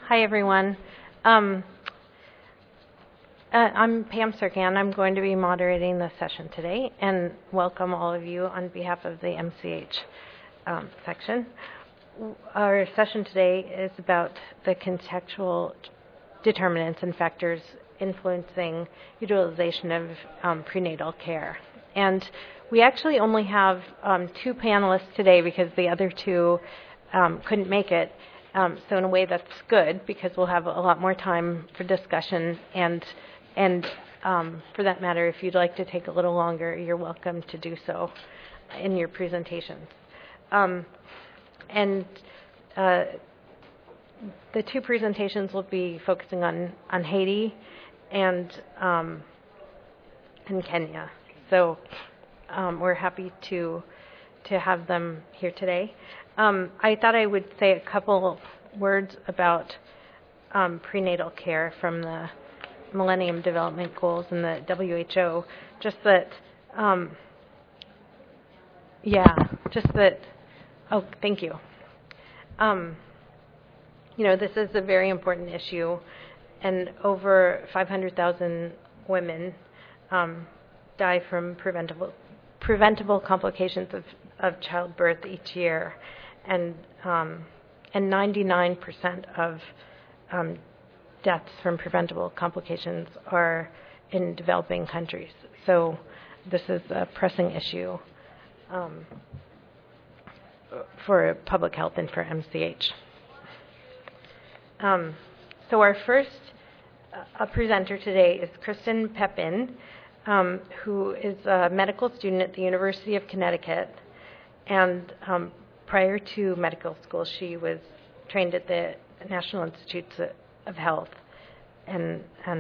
Hi, everyone. I'm Pam Serkan. I'm going to be moderating the session today, and welcome all of you on behalf of the MCH section. Our session today is about the contextual determinants and factors influencing utilization of prenatal care. And we actually only have two panelists today because the other two couldn't make it. So in a way that's good because we'll have a lot more time for discussion and for that matter, if you'd like to take a little longer, you're welcome to do so in your presentations. The two presentations will be focusing on Haiti and Kenya. So we're happy to have them here today. I thought I would say a couple words about prenatal care from the Millennium Development Goals and the WHO. Thank you. This is a very important issue, and over 500,000 women die from preventable complications of childbirth each year, and 99% of deaths from preventable complications are in developing countries. So this is a pressing issue for public health and for MCH. So our first presenter today is Kristen Pepin, who is a medical student at the University of Connecticut. And prior to medical school, she was trained at the National Institutes of Health. The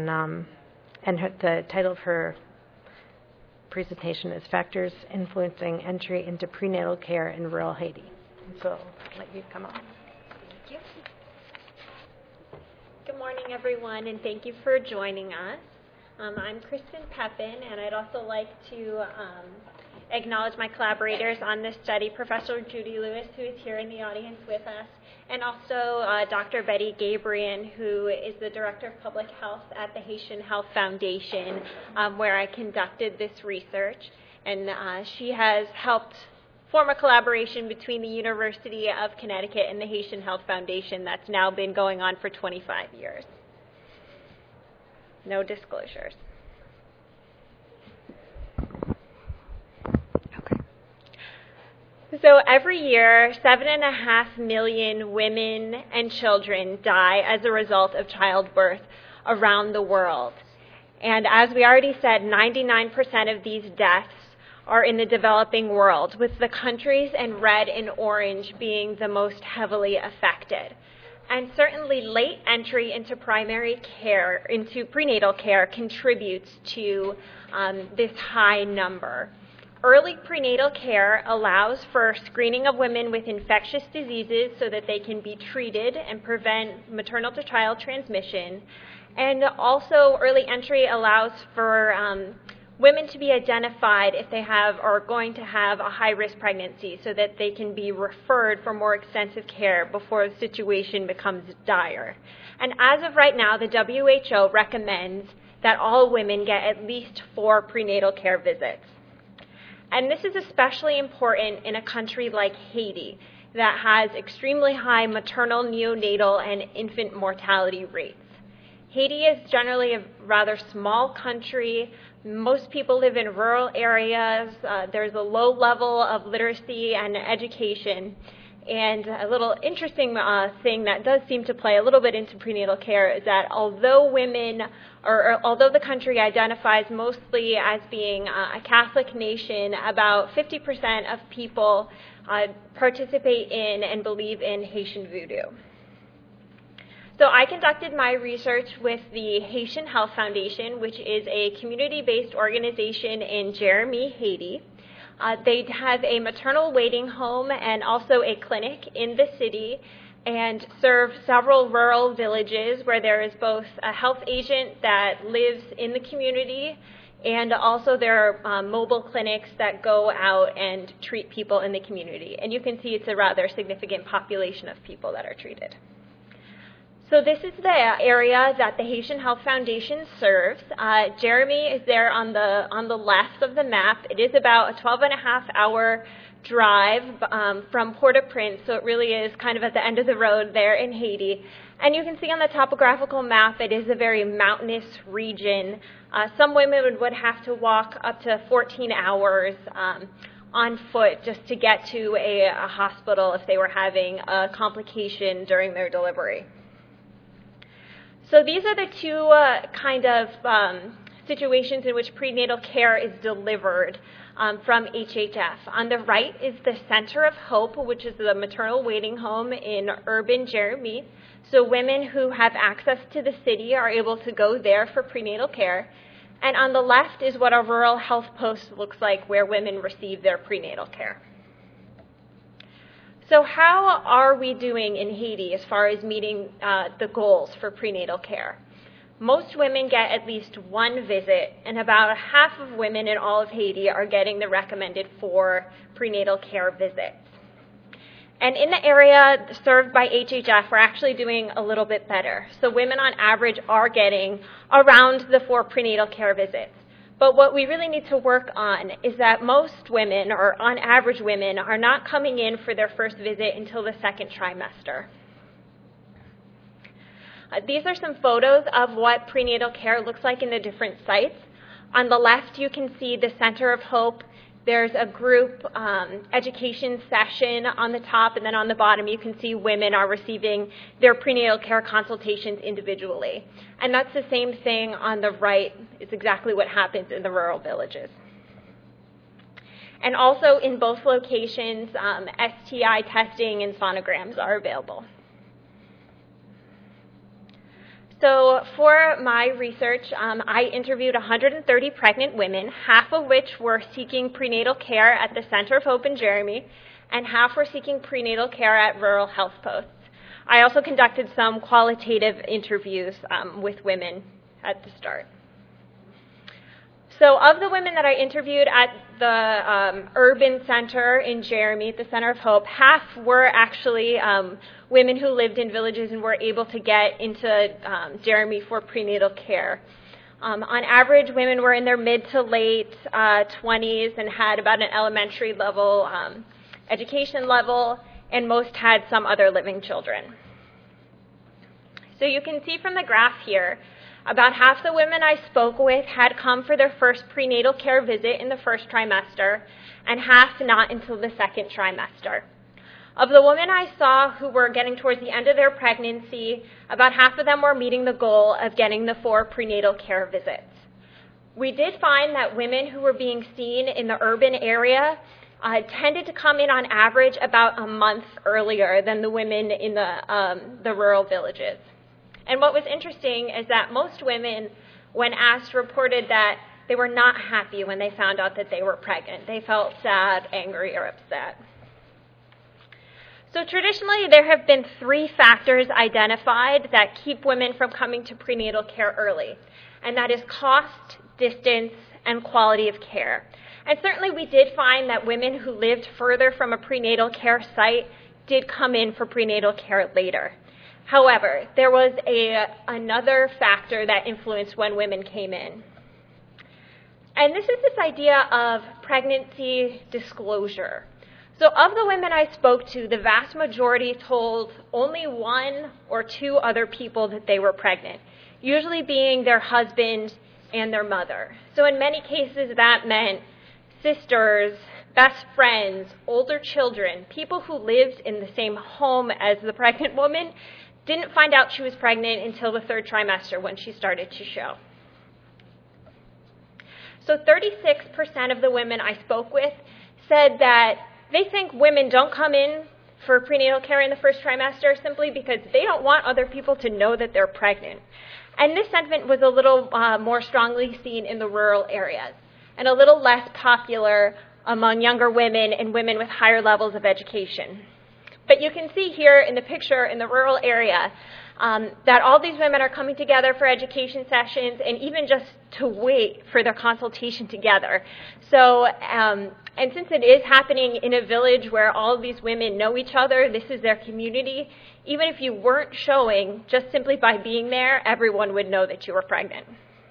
title of her presentation is Factors Influencing Entry into Prenatal Care in Rural Haiti. So I'll let you come on. Thank you. Good morning, everyone, and thank you for joining us. I'm Kristen Pepin, and I'd also like to acknowledge my collaborators on this study, Professor Judy Lewis, who is here in the audience with us, and also Dr. Betty Gabriel, who is the Director of Public Health at the Haitian Health Foundation, where I conducted this research. And she has helped form a collaboration between the University of Connecticut and the Haitian Health Foundation that's now been going on for 25 years. No disclosures. So every year, 7.5 million women and children die as a result of childbirth around the world. And as we already said, 99% of these deaths are in the developing world, with the countries in red and orange being the most heavily affected. And certainly late entry into primary care, into prenatal care, contributes to this high number. Early prenatal care allows for screening of women with infectious diseases so that they can be treated and prevent maternal to child transmission. And also early entry allows for women to be identified if they have or are going to have a high-risk pregnancy so that they can be referred for more extensive care before the situation becomes dire. And as of right now, the WHO recommends that all women get at least 4 prenatal care visits. And this is especially important in a country like Haiti that has extremely high maternal, neonatal, and infant mortality rates. Haiti is generally a rather small country. Most people live in rural areas. There's a low level of literacy and education. And a little interesting thing that does seem to play a little bit into prenatal care is that although the country identifies mostly as being a Catholic nation, about 50% of people participate in and believe in Haitian voodoo. So I conducted my research with the Haitian Health Foundation, which is a community-based organization in Jérémie, Haiti. They have a maternal waiting home and also a clinic in the city and serve several rural villages where there is both a health agent that lives in the community and also there are mobile clinics that go out and treat people in the community. And you can see it's a rather significant population of people that are treated. So this is the area that the Haitian Health Foundation serves. Jeremy is there on the left of the map. It is about a 12-and-a-half-hour drive from Port-au-Prince, so it really is kind of at the end of the road there in Haiti. And you can see on the topographical map it is a very mountainous region. Some women would have to walk up to 14 hours on foot just to get to a hospital if they were having a complication during their delivery. So these are the two kind of situations in which prenatal care is delivered from HHF. On the right is the Center of Hope, which is the maternal waiting home in urban Jérémie. So women who have access to the city are able to go there for prenatal care. And on the left is what a rural health post looks like, where women receive their prenatal care. So how are we doing in Haiti as far as meeting the goals for prenatal care? Most women get at least one visit, and about half of women in all of Haiti are getting the recommended 4 prenatal care visits. And in the area served by HHF, we're actually doing a little bit better. So women on average are getting around the 4 prenatal care visits. But what we really need to work on is that most women, or on average women, are not coming in for their first visit until the 2nd trimester. These are some photos of what prenatal care looks like in the different sites. On the left, you can see the Center of Hope. There's a group education session on the top, and then on the bottom you can see women are receiving their prenatal care consultations individually. And that's the same thing on the right. It's exactly what happens in the rural villages. And also in both locations, STI testing and sonograms are available. So for my research, I interviewed 130 pregnant women, half of which were seeking prenatal care at the Center of Hope in Jérémie, and half were seeking prenatal care at rural health posts. I also conducted some qualitative interviews with women at the start. So of the women that I interviewed at the urban center in Jérémie, the Center of Hope, half were actually women who lived in villages and were able to get into Jérémie for prenatal care. On average, women were in their mid to late 20s and had about an elementary level education level, and most had some other living children. So you can see from the graph here, about half the women I spoke with had come for their first prenatal care visit in the 1st trimester, and half not until the 2nd trimester. Of the women I saw who were getting towards the end of their pregnancy, about half of them were meeting the goal of getting the 4 prenatal care visits. We did find that women who were being seen in the urban area tended to come in on average about a month earlier than the women in the rural villages. And what was interesting is that most women, when asked, reported that they were not happy when they found out that they were pregnant. They felt sad, angry, or upset. So traditionally, there have been 3 factors identified that keep women from coming to prenatal care early, and that is cost, distance, and quality of care. And certainly we did find that women who lived further from a prenatal care site did come in for prenatal care later. However, there was another factor that influenced when women came in. And this is this idea of pregnancy disclosure. So of the women I spoke to, the vast majority told only 1 or 2 other people that they were pregnant, usually being their husband and their mother. So in many cases that meant sisters, best friends, older children, people who lived in the same home as the pregnant woman, didn't find out she was pregnant until the 3rd trimester when she started to show. So 36% of the women I spoke with said that they think women don't come in for prenatal care in the 1st trimester simply because they don't want other people to know that they're pregnant. And this sentiment was a little more strongly seen in the rural areas and a little less popular among younger women and women with higher levels of education. But you can see here in the picture in the rural area that all these women are coming together for education sessions and even just to wait for their consultation together. So, and since it is happening in a village where all of these women know each other, this is their community, even if you weren't showing, just simply by being there, everyone would know that you were pregnant.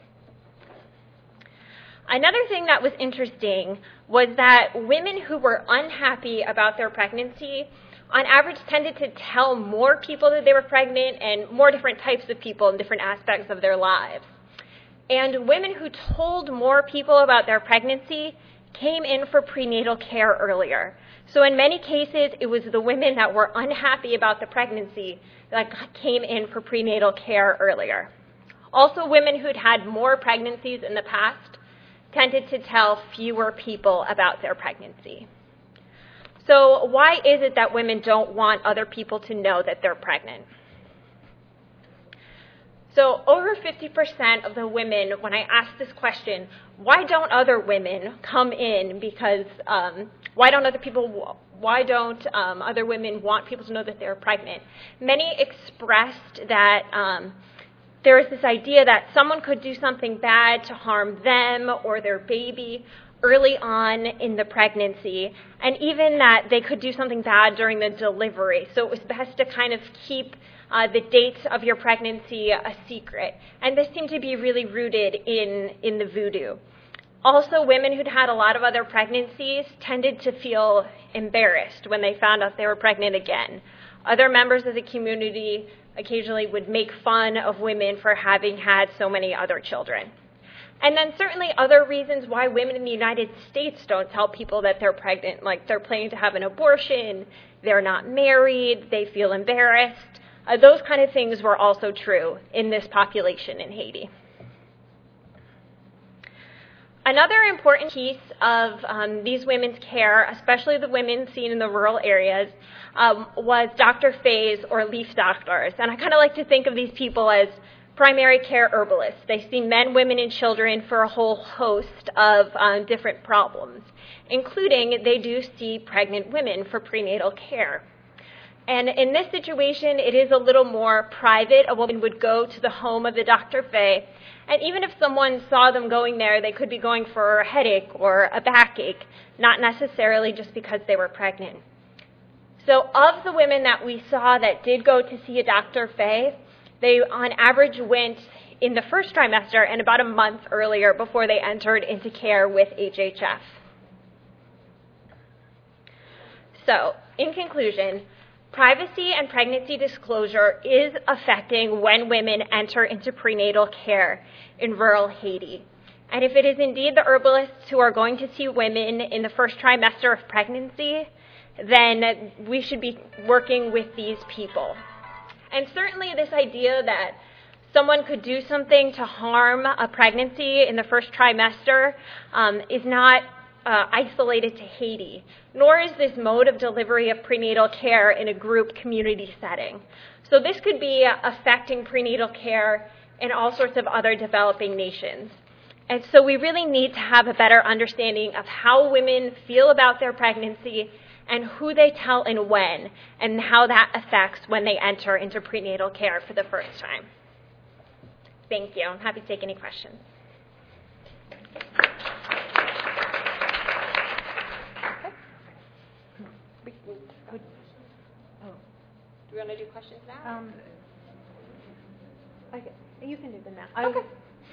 Another thing that was interesting was that women who were unhappy about their pregnancy on average tended to tell more people that they were pregnant and more different types of people in different aspects of their lives. And women who told more people about their pregnancy came in for prenatal care earlier. So in many cases, it was the women that were unhappy about the pregnancy that came in for prenatal care earlier. Also, women who'd had more pregnancies in the past tended to tell fewer people about their pregnancy. So why is it that women don't want other people to know that they're pregnant? So over 50% of the women, when I asked this question, why don't other women come in because, why don't other women want people to know that they're pregnant? Many expressed that there was this idea that someone could do something bad to harm them or their baby early on in the pregnancy, and even that they could do something bad during the delivery. So it was best to kind of keep the dates of your pregnancy a secret. And this seemed to be really rooted in the voodoo. Also, women who'd had a lot of other pregnancies tended to feel embarrassed when they found out they were pregnant again. Other members of the community occasionally would make fun of women for having had so many other children. And then certainly other reasons why women in the United States don't tell people that they're pregnant, like they're planning to have an abortion, they're not married, they feel embarrassed. Those kind of things were also true in this population in Haiti. Another important piece of these women's care, especially the women seen in the rural areas, was Dr. Fays or leaf doctors. And I kind of like to think of these people as primary care herbalists. They see men, women, and children for a whole host of different problems, including they do see pregnant women for prenatal care. And in this situation, it is a little more private. A woman would go to the home of the Dr. Fay, and even if someone saw them going there, they could be going for a headache or a backache, not necessarily just because they were pregnant. So of the women that we saw that did go to see a Dr. Fay, they on average went in the first trimester and about a month earlier before they entered into care with HHF. So, in conclusion, privacy and pregnancy disclosure is affecting when women enter into prenatal care in rural Haiti. And if it is indeed the herbalists who are going to see women in the first trimester of pregnancy, then we should be working with these people. And certainly this idea that someone could do something to harm a pregnancy in the first trimester is not isolated to Haiti, nor is this mode of delivery of prenatal care in a group community setting. So this could be affecting prenatal care in all sorts of other developing nations. And so we really need to have a better understanding of how women feel about their pregnancy and who they tell and when, and how that affects when they enter into prenatal care for the first time. Thank you. I'm happy to take any questions. Do we want to do questions now? Okay, you can do them now. Okay.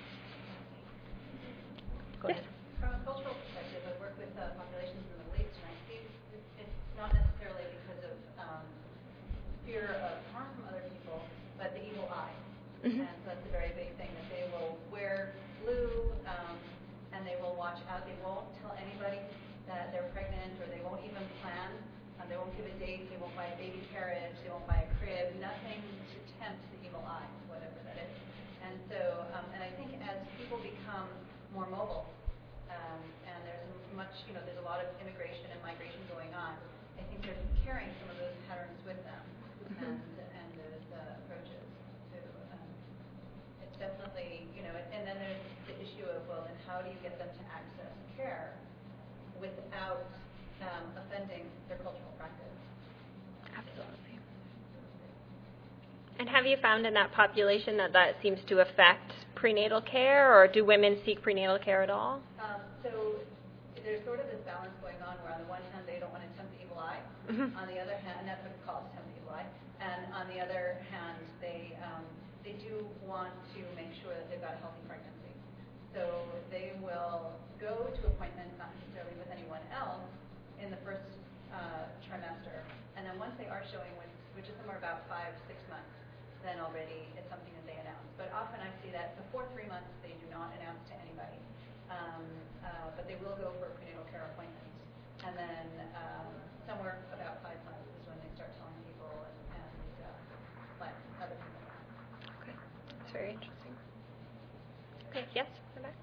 Go ahead. From a cultural perspective, I work with populations in the Middle East, and I see it's not necessarily because of fear of harm from other people, but the evil eye. Mm-hmm. And so that's a very big thing, that they will wear blue, and they will watch out. They won't tell anybody that they're pregnant, or they won't even plan. They won't give a date. They won't buy a baby carriage. They won't buy a crib. Nothing to tempt the evil eye, whatever that is. And so, and I think as people become more mobile, and there's much, there's a lot of immigration and migration going on, I think they're carrying some of those patterns with them, and those approaches. So it's definitely, and then there's the issue of, well, then how do you get them to access care without offending their cultural practice? Absolutely. And have you found in that population that seems to affect prenatal care, or do women seek prenatal care at all? So there's sort of this balance going on where on the one hand they don't want to tempt the evil eye, on the other hand, and that's what it's called, tempt the evil eye, and on the other hand they do want to make sure that they've got a healthy pregnancy. So they will go to appointments, not necessarily with anyone else, in the first trimester, and then once they are showing, which is somewhere about 5-6 months, then already it's something that they announce. But often I see that before 3 months they do not announce to anybody, but they will go for a prenatal care appointment, and then somewhere about 5 months is when they start telling people and let other people know. Okay, that's very interesting. Okay, yes, come back.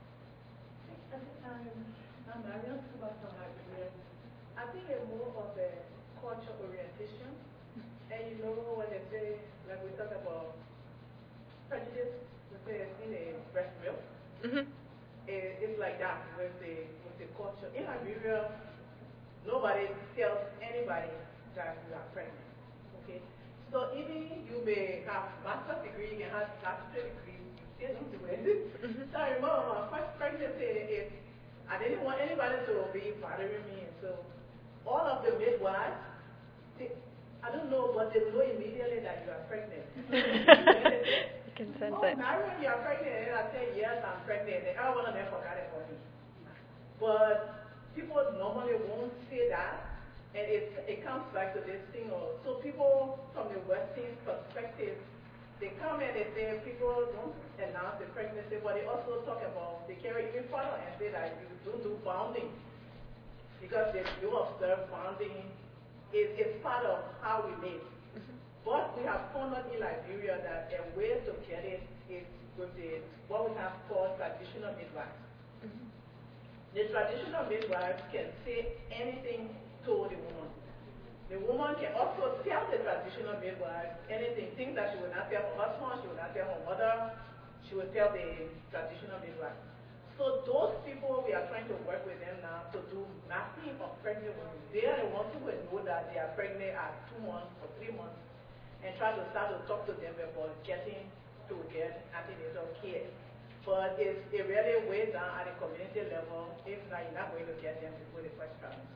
I'm Marian from Liberia. I think it's more of a cultural orientation. And you know when they say, like we talk about prejudice, we say it's in a breast milk. It's like that with the culture. In Liberia, nobody tells anybody that you are pregnant. Okay? So even you may have master's degree, you can have doctorate degree, you still don't do it. So I remember my first pregnancy, I didn't want anybody to be bothering me. And so all of the midwives, I don't know, but they know immediately that you are pregnant. You can sense it. Marian, you are pregnant. And I say, yes, I'm pregnant. And everyone of them forgot about me. But people normally won't say that. And it comes back to this thing. So people from the Western perspective, they come and they say people don't announce the pregnancy, but they also talk about, they carry even further and say that you don't do bonding. Because they do observe bonding. It's part of how we live. But we have found out in Liberia that a way to get it is with what we have called traditional midwives. The traditional midwives can say anything to the woman. The woman can also tell the traditional midwife anything, things that she will not tell her husband, she will not tell her mother, she will tell the traditional midwife. So those people, we are trying to work with them now to do mapping of pregnant women. They are the ones who will know that they are pregnant at 2 months or 3 months and try to start to talk to them about getting to get antenatal care. But it really weighs down at the community level. If not, you're not going to get them before the first trimester.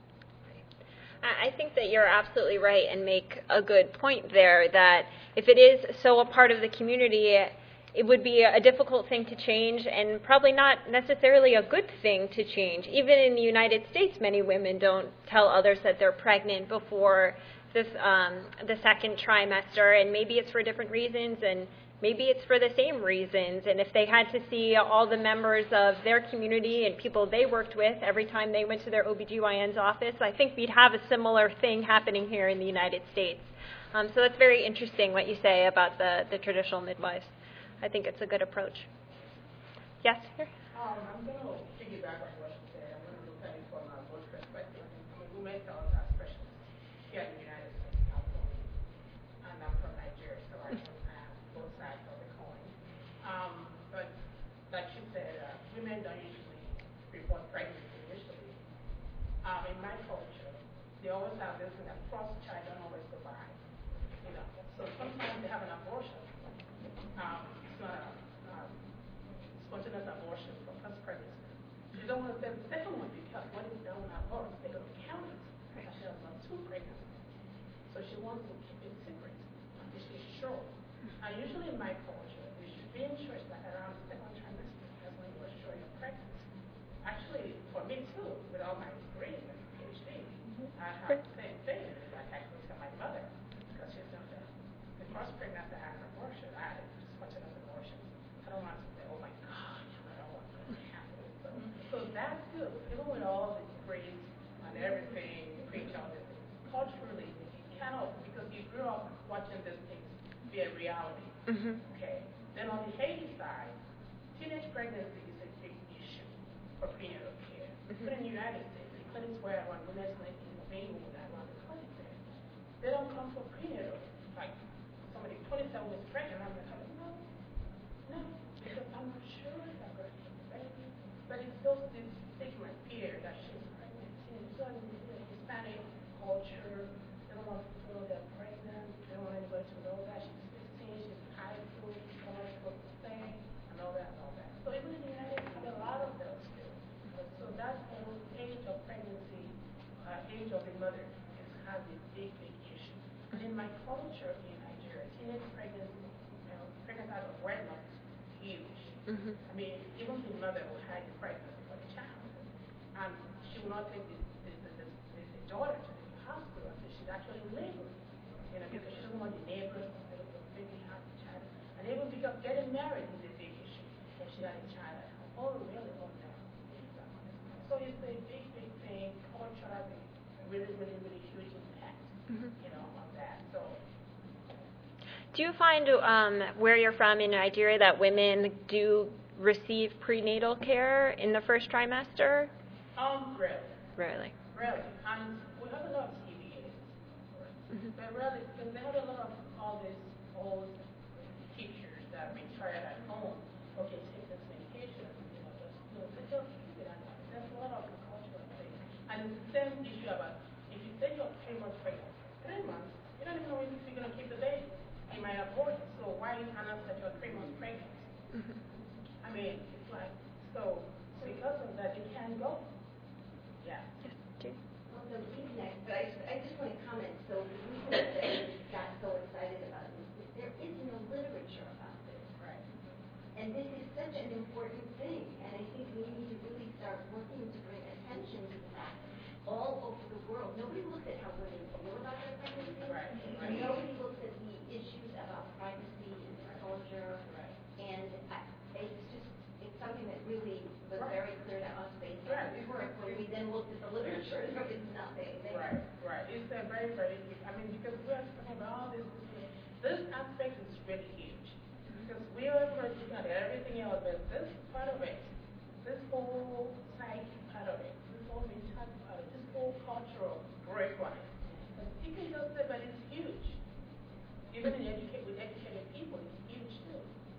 I think that you're absolutely right and make a good point there that if it is so a part of the community, it would be a difficult thing to change and probably not necessarily a good thing to change. Even in the United States, many women don't tell others that they're pregnant before the second trimester, and maybe it's for different reasons and maybe it's for the same reasons. And if they had to see all the members of their community and people they worked with every time they went to their OBGYN's office, I think we'd have a similar thing happening here in the United States. So that's very interesting what you say about the traditional midwives. I think it's a good approach. Yes, here? I'm going to piggyback on what you said. I'm going to look at it from a both perspective. I'm a woman health specialist here in the United States, California. And I'm from Nigeria, so I have both sides of the coin. But like you said, women don't usually report pregnancy initially. In my culture, they always have this thing that first child don't always survive. You know, so sometimes they have an abortion. It's not a spontaneous abortion from first pregnancy. She don't want to say the second one because when it's done with abortion, they're going to count it as she has done 2 pregnancies. So she wants to keep it secret until she's sure. And usually in my culture, you should be in church like around the 2nd trimester. That's when you are sure you're pregnant. Actually, for me too, with all my degree and PhD, I have the same thing. I actually tell my mother because she's done the first pregnancy I had an abortion. I had spontaneous abortion. I don't want to say, oh my God, I don't want that to happen. So that's good. Even with all the degrees and everything, preach all this, culturally, you cannot, because you grew up watching these things be a reality. Okay. Then on the Haiti side, teenage pregnancy is a big issue for prenatal care. But in the United States, the clinics where I run, women's clinic in the main women I run the clinic there, they don't come for prenatal. Like somebody 27 weeks pregnant, I'm like, no, because I'm not sure if I'm going to get the baby. But it's still this stigma here that she's pregnant. So in the Hispanic culture, they don't want people to know they're pregnant. They don't want anybody to know that she's 15. Mhm. I mean, even the mother will hide the pregnancy for the child. She will not take the daughter to the hospital until she's actually in labor, because she doesn't want the neighbors to maybe have the child. And even because getting married is a big issue if she had a child at home. Oh, really? Oh, no. So it's a big, big thing, culturally, really, really, really huge impact, on that. So. Do you find where you're from in Nigeria that women do receive prenatal care in the first trimester? Rarely. Rarely. Really, we have a lot of TVAs, but really, because they have a lot of all these old teachers that retired at home. Okay, take this medication, they just keep it. And there's a lot of cultural things. And it's the same issue about if you say you're 3 months pregnant, 3 months, you don't even know if you're going to keep the baby. You might abort it. So why you announce that you're 3 months pregnant? I mean, it's like so because of that, they can't go. Yeah. Well, no, reconnect, but I just want to comment. So the reason that I got so excited about this is there is no literature about this. Right. And this is such an important thing. And I think we need to really start working to bring attention to the fact all over the world. Nobody looks at how women feel about their pregnancy. Right. And nobody looks at the issues about privacy and disclosure. Right. And it's something that really was very clear to us based on Right. this work. When we then looked at the literature, there was nothing there. Right. It's a very, very big. I mean, because we are talking about all this. This aspect is really huge because we are looking at everything else, but this part of it, this whole psyche part of it, this whole mental part of it, this whole cultural breakdown. People just say, but it's huge. Even with educated people, it's huge too.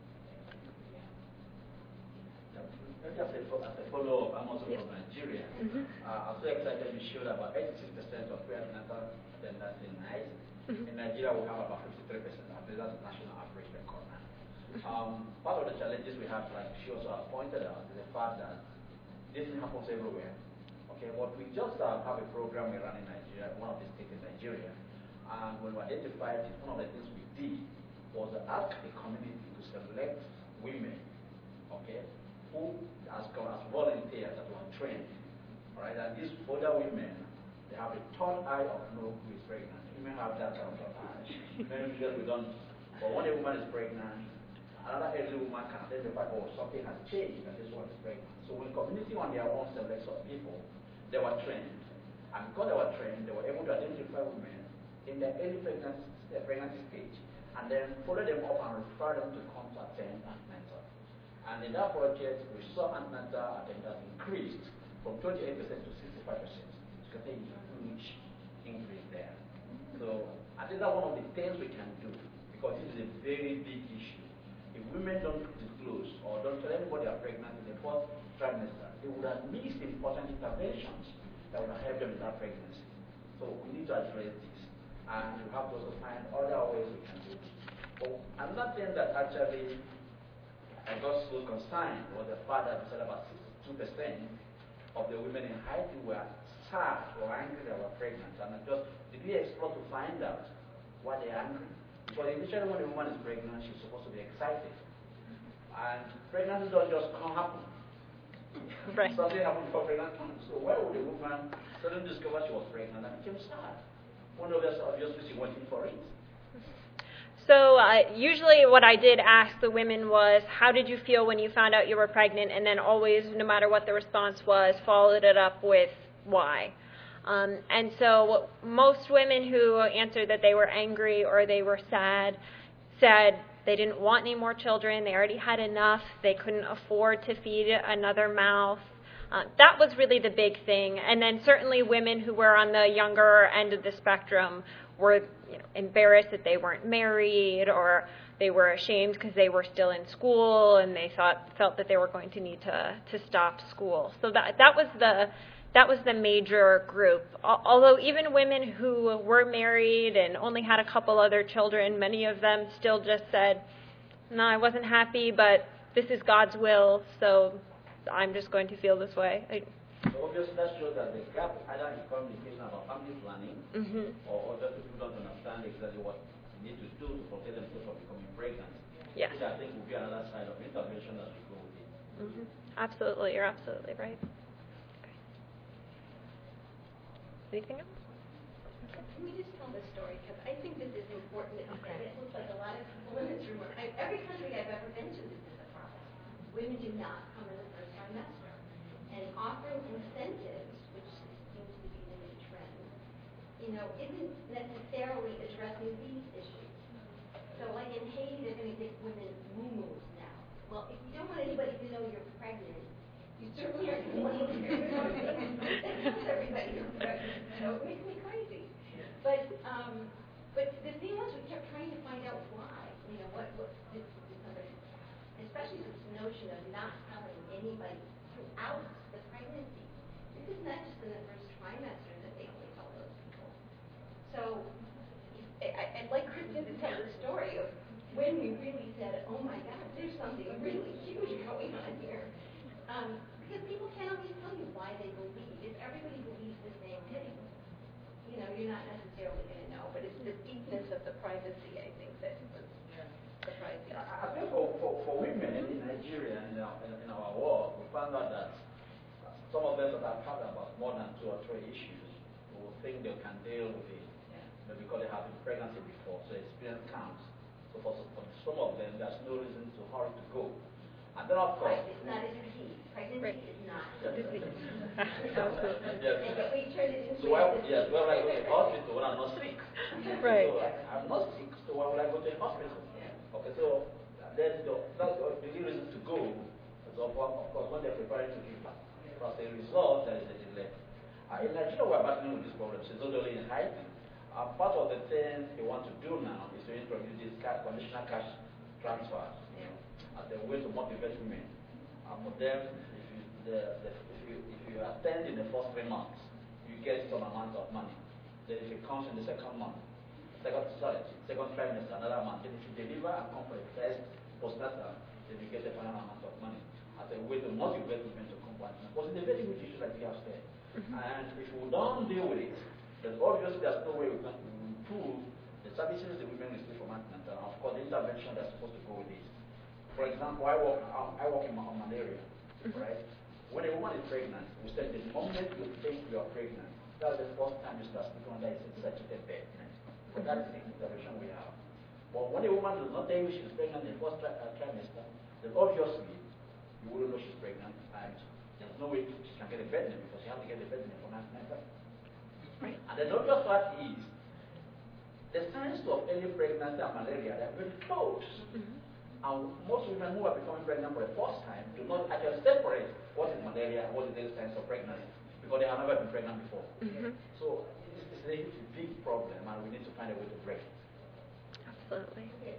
Just as a follow-up, I'm also from Nigeria. I'm so excited you showed about 86% of prenatal attendance in night. In Nigeria, we have about 53%. I think that's the national average record now. Part of the challenges we have, like she also has pointed out, is the fact that this happens everywhere. Okay, but we just have a program we run in Nigeria, one of the states in Nigeria, and when we identified it, one of the things we did was to ask the community to select women, okay, who as volunteers that were trained, all right, and these older women, they have a third eye of know who is pregnant. Women have that kind of eye. Men usually we don't, but when a woman is pregnant, another elderly woman can identify, oh, something has changed and this one is pregnant. So when community on their own selects of people, they were trained. And because they were trained, they were able to identify women in their early pregnancy stage, and then follow them up and refer them to come to attend antenatal. And in that project, we saw antenatal attendance increased from 28% to 65%. You can say a huge increase there. So I think that's one of the things we can do, because this is a very big issue. If women don't disclose or don't tell anybody they're pregnant in the first trimester, they would have missed important interventions that would have helped them in that pregnancy. So we need to address this. And we have to also find other ways we can do it. But another thing that actually I got so concerned was the fact that we said about 62% of the women in Haiti were sad or angry they were pregnant. And did we explore to find out why they're angry? Because initially when a woman is pregnant, she's supposed to be excited. And pregnancy doesn't just happen. Right. Something happened before pregnancy. So why would a woman suddenly discover she was pregnant and became sad? One of us obviously she waiting for it. So usually what I did ask the women was, how did you feel when you found out you were pregnant? And then always, no matter what the response was, followed it up with why. And so most women who answered that they were angry or they were sad said they didn't want any more children. They already had enough. They couldn't afford to feed another mouth. That was really the big thing. And then certainly women who were on the younger end of the spectrum were embarrassed that they weren't married, or they were ashamed because they were still in school and they felt that they were going to need to stop school. So that was the major group. Although even women who were married and only had a couple other children, many of them still just said, no, I wasn't happy, but this is God's will, so I'm just going to feel this way. So obviously that shows that the gap either in communication about family planning, or just people don't understand exactly what they need to do to protect themselves from becoming pregnant. Yes. Which I think will be another side of intervention as we go Absolutely, you're absolutely right. Okay. Anything else? Can we just tell this story? Because I think this is important. And it looks like a lot of people in this room are. Every country I've ever been to, this is a problem. Women do not come in the first trimester. And offering incentives, which seems to be the new trend, isn't necessarily addressing these issues. So like in Haiti, they're going to give women moo-moos now. Well, if you don't want anybody to know you're pregnant, you certainly aren't going to want to hear that tells everybody you're pregnant. It makes me crazy. But the thing was, we kept trying to find out why. What did somebody, especially this notion of not telling anybody throughout the pregnancy. This is not just in the first trimester that they only tell those people. So I'd like Kristen to tell the story of when we really said, oh my God, there's something really huge going on here. Because people can't always tell you why they believe. If everybody believes the same thing, you're not necessarily going to know. But it's the deepness of the privacy, I think, that was surprising. I think for women in Nigeria and in our world, we found out that some of them that are talking about more than 2 or 3 issues will think they can deal with it because they have been pregnancy before, so experience counts. So for some of them, there's no reason to hurry to go. And then of course, it's not a disease. Pregnancy is not a disease. Yes. But we turn it into so when I go to the hospital when I'm not sick. Right. So I'm not sick, so why would I go to the hospital? Okay, so that's the reason to go. So of course, when they're preparing to give birth. As a result, there is a delay. In Nigeria, we're battling with this problem. It's not only in Haiti. Part of the things they want to do now is to introduce these conditional cash transfers as a way to motivate women. For them, if you attend in the first 3 months, you get some amount of money. Then if it comes in the second trimester, another amount. Then if you deliver and come for the first postnatal, then you get a final amount of money as a way to motivate women to come back. Because it's a very good issue like we have said. And if we don't deal with it, then obviously there's no way we can improve the services the women receive from antenatal. And of course, the intervention that's supposed to go with this. For example, I work in malaria, right? When a woman is pregnant, we said the moment you think you are pregnant, that's the first time you start speaking under a saturated bed. So that's the intervention we have. But when a woman does not tell you she's pregnant in the first trimester, then obviously you wouldn't know she's pregnant, and there's no way she can get a bed name because she has to get a bed name from antenatal. Right? And the obvious fact is the signs of early pregnancy and malaria are very close. And most women who are becoming pregnant for the first time do not actually separate what is malaria and what is the signs of pregnancy because they have never been pregnant before. So it's a big problem, and we need to find a way to break it. Absolutely. Okay,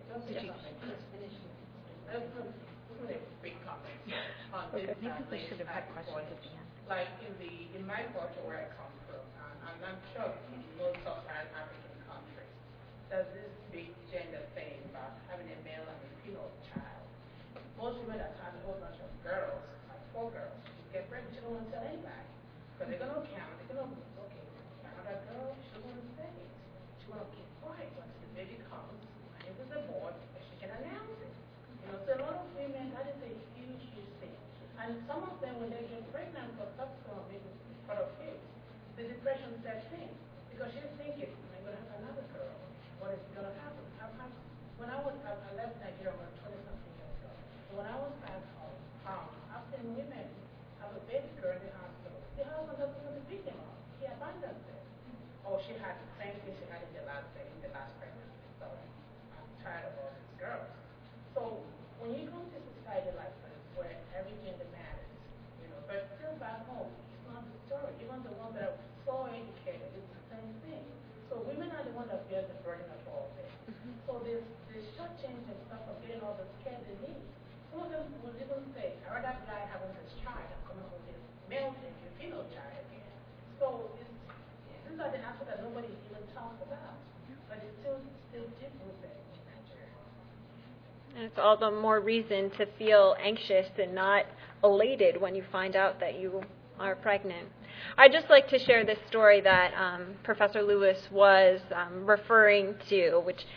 a big comment on this. Maybe we should have had questions at the end. Like in my culture where I come from, and I'm sure in most sub-Saharan African countries, there's this big gender thing about having a male and a female child. Most women that have a whole bunch of girls, like 4 girls, get pregnant, she don't want to tell anybody. Because they're going to count, they're going to, okay, another girl, she doesn't want to say it. She want to keep quiet until the baby comes, and if it's a boy, she can announce it. So a lot of women, that is a huge, huge thing. And some of them, when they get pregnant for subsequent, maybe part of it, the depression sets in. Because she's thinking, I'm going to have another girl. What is going to happen? When I left Nigeria about 20-something years ago. So when I was back home, I've seen women have a baby girl in the hospital. The husband doesn't want to pick them up. He abandons them. Or she had the same thing she had in the last pregnancy. So I'm tired of all these girls. So when you come to society like this, where every gender matters, but still back home, it's not the story. Even the ones that are so educated, it's the same thing. So women are the ones that bear the burden of all this. So this shortchange and stuff of getting all the care they need. Some of them will even say, I'd rather die having this child than coming home with this male thing, a female child again. So these are the aspects that nobody even talks about. But it's still deep rooted in Nigeria. And it's all the more reason to feel anxious and not elated when you find out that you are pregnant. I'd just like to share this story that Professor Lewis was referring to, which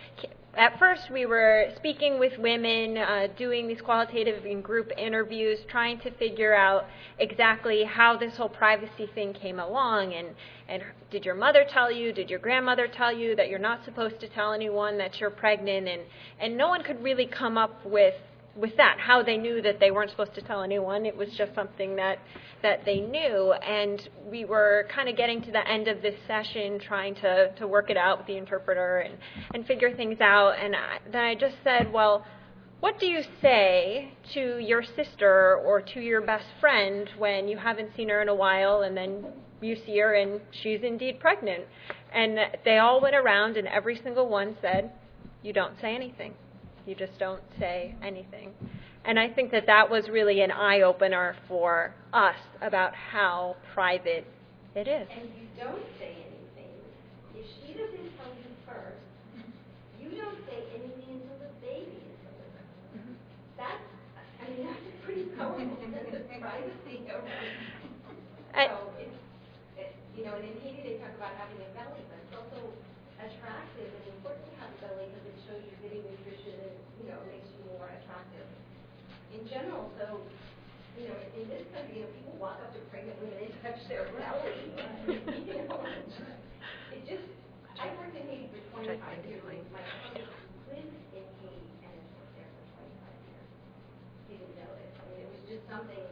at first we were speaking with women, doing these qualitative and group interviews, trying to figure out exactly how this whole privacy thing came along, and did your mother tell you, did your grandmother tell you that you're not supposed to tell anyone that you're pregnant, and no one could really come up with that, how they knew that they weren't supposed to tell anyone. It was just something that they knew, and we were kind of getting to the end of this session trying to work it out with the interpreter and figure things out, and then I just said, well, what do you say to your sister or to your best friend when you haven't seen her in a while and then you see her and she's indeed pregnant? And they all went around and every single one said, you don't say anything. You just don't say anything. And I think that was really an eye-opener for us about how private it is. And you don't say anything. If she doesn't tell you first, you don't say anything until the baby is delivered. Mm-hmm. That's a pretty powerful sense of privacy. So and in Haiti they talk about having a belly, but it's also attractive and important to have a belly because it shows you're getting nutrition and, makes you more attractive. In general, so, in this country, people walk up to pregnant women and touch their belly. I worked in Haiti for 25 years. My husband lived in Haiti and has worked there for 25 years. He didn't know it. It was just something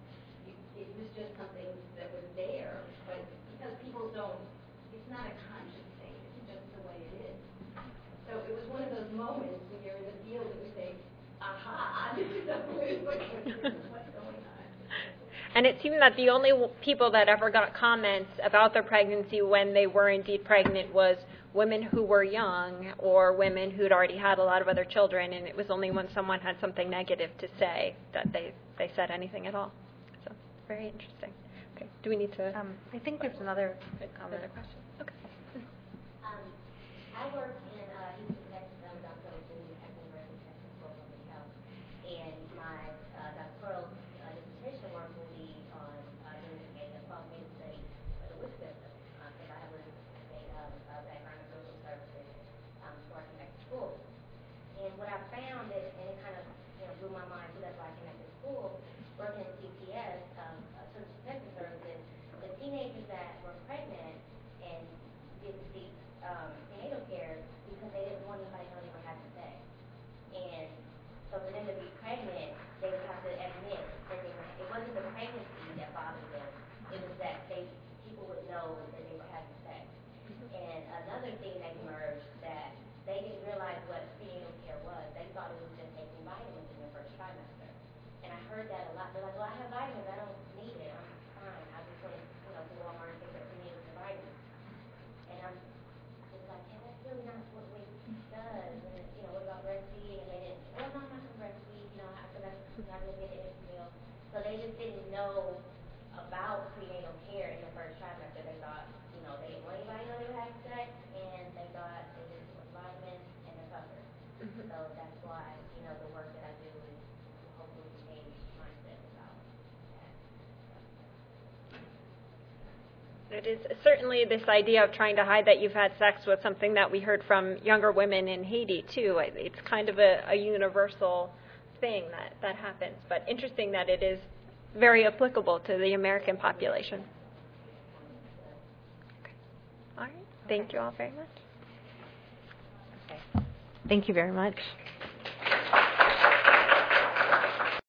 that was there, but because people don't, it's not a conscious thing, it's just the way it is. So it was one of those moments when you're in the field and you say, aha, this is what's going on. And it seemed that the only people that ever got comments about their pregnancy when they were indeed pregnant was women who were young or women who'd already had a lot of other children, and it was only when someone had something negative to say that they said anything at all. So, very interesting. Okay, do we need to? I think there's another comment. Another question. Okay. I work in Houston, Texas. I'm a doctoral student at the University of Texas School of Public Health, and my doctoral dissertation work will be on doing a qualitative study for the WIC system, because I have a background in social services before I came back to school. And what I found is, and it kind of blew my mind too, that's why I came back to school, working in CPS, social protection services, the teenagers that were pregnant and didn't seek prenatal care because they didn't want anybody to know they were having sex. And so for them to be pregnant, they would have to admit that it wasn't the pregnancy that bothered them, it was that people would know that they were having sex. And another thing that emerged, that they didn't realize what prenatal care was. They thought it was just taking vitamins in the first trimester. And I heard that a lot. They're like, well, I have vitamins, I don't need it, I'm fine. I just want to, to Walmart and pick up prenatal vitamins. And I'm just like, yeah, that's really not what WIC does. And, what about breastfeeding? And they didn't, well, no, I'm not going to breastfeed, because I'm not going to get an infant. So they just didn't know about prenatal care in the first trimester. They thought, they didn't want anybody to know they were having sex, and they thought they just took vitamins and they're covered. Mm-hmm. So that's why, the work that I do is hopefully change mindset about that. It is certainly this idea of trying to hide that you've had sex was something that we heard from younger women in Haiti, too. It's kind of a universal thing that happens, but interesting that it is very applicable to the American population. Okay. All right. Thank you all very much. Okay. Thank you very much.